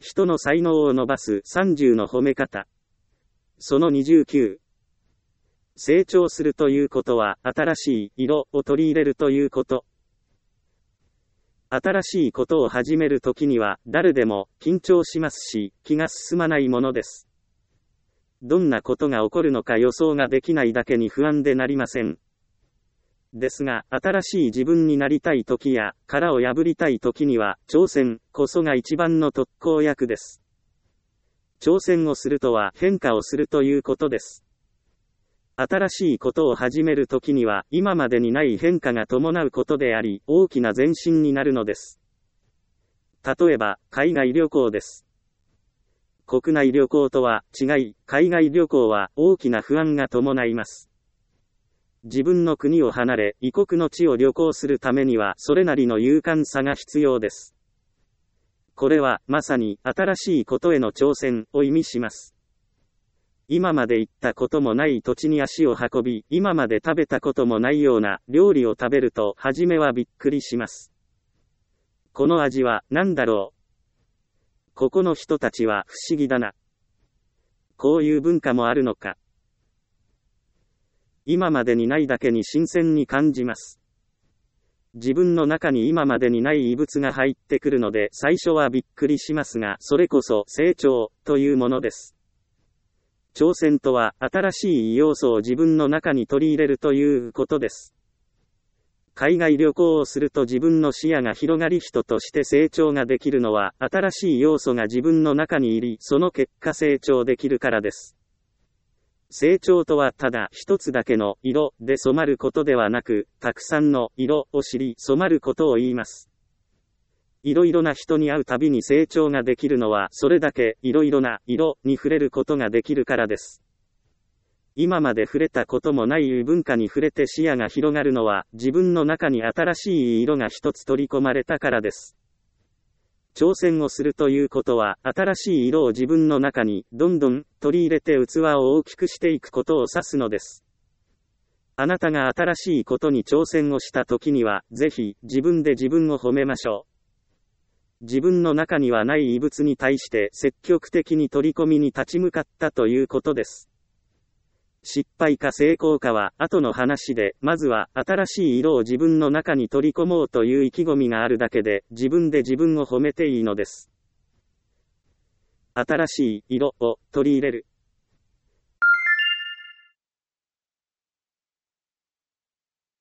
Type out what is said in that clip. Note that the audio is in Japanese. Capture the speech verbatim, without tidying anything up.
人の才能を伸ばすさんじゅうの褒め方。そのにじゅうきゅう。成長するということは、新しい色を取り入れるということ。新しいことを始めるときには、誰でも緊張しますし、気が進まないものです。どんなことが起こるのか予想ができないだけに不安でなりません。ですが、新しい自分になりたいときや、殻を破りたいときには、挑戦こそが一番の特効薬です。挑戦をするとは変化をするということです。新しいことを始めるときには、今までにない変化が伴うことであり、大きな前進になるのです。例えば、海外旅行です。国内旅行とは違い、海外旅行は大きな不安が伴います。自分の国を離れ、異国の地を旅行するためには、それなりの勇敢さが必要です。これは、まさに、新しいことへの挑戦を意味します。今まで行ったこともない土地に足を運び、今まで食べたこともないような料理を食べると、初めはびっくりします。この味は何だろう。ここの人たちは不思議だな。こういう文化もあるのか。今までにないだけに新鮮に感じます。自分の中に今までにない異物が入ってくるので、最初はびっくりしますが、それこそ成長というものです。挑戦とは、新しい要素を自分の中に取り入れるということです。海外旅行をすると自分の視野が広がり人として成長ができるのは、新しい要素が自分の中に入り、その結果成長できるからです。成長とはただ一つだけの色で染まることではなく、たくさんの色を知り染まることを言います。いろいろな人に会うたびに成長ができるのは、それだけいろいろな色に触れることができるからです。今まで触れたこともない文化に触れて視野が広がるのは、自分の中に新しい色が一つ取り込まれたからです。挑戦をするということは、新しい色を自分の中にどんどん取り入れて器を大きくしていくことを指すのです。あなたが新しいことに挑戦をしたときには、ぜひ自分で自分を褒めましょう。自分の中にはない異物に対して積極的に取り込みに立ち向かったということです。失敗か成功かは後の話で、まずは新しい色を自分の中に取り込もうという意気込みがあるだけで、自分で自分を褒めていいのです。新しい色を取り入れる。